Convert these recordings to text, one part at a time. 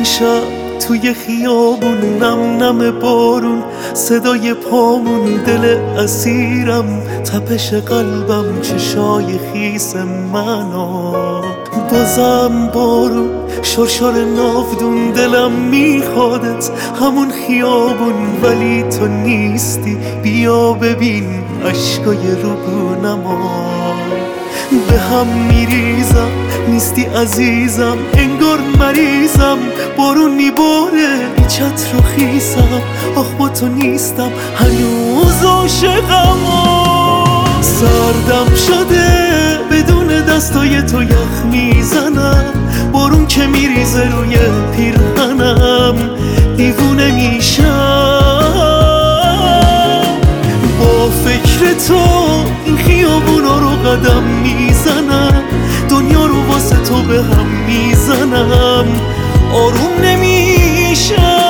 شب توی خیابون نم نم بارون، صدای پامون، دل اسیرم، تپش قلبم، چشای خیس منو. بازم بارون، شرشر ناودون، دلم میخوادت همون خیابون، ولی تو نیستی. بیا ببین عشقای روبونما به هم میریزم، نیستی عزیزم، انگار مریضم. بارون میباره بی چتر و خیسم، آخ با تو نیستم هنوز عاشقم. سردم شده بدون دستای تو یخ میزنم، بارون که میریزه روی پیرهنم دیوونه میشم. با فکر تو این خیابونا رو قدم میزنم، دنیا رو واسه تو به هم میزنم، آروم نمیشم.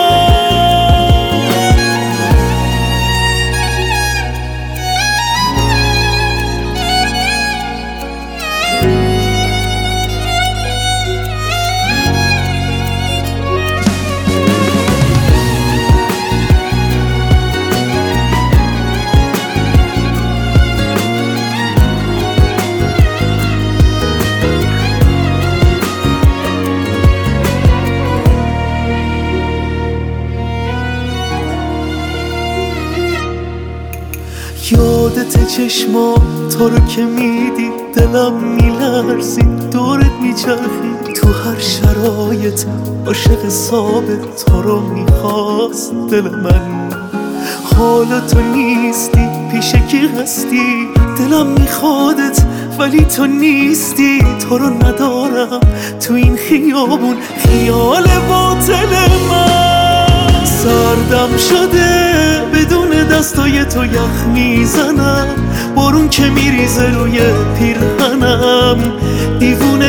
یادت چشما تو رو که میدی دلم میلرزید، دورت میچرخید تو هر شرایط، عاشق ثابت تو رو میخواست دل من. حالا تو نیستی، پیش کی هستی؟ دلم میخوادت ولی تو نیستی. تو رو ندارم تو این خیابون، خیال باطل من. سردم شده بدون دستای تو یخ میزنم، بارون که میریزه روی پیرهنم دیوونه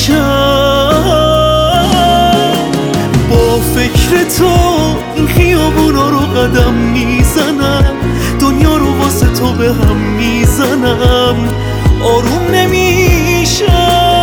میشم. با فکر تو این خیابونا رو قدم میزنم، دنیا رو واسه تو به هم میزنم، آروم نمیشم.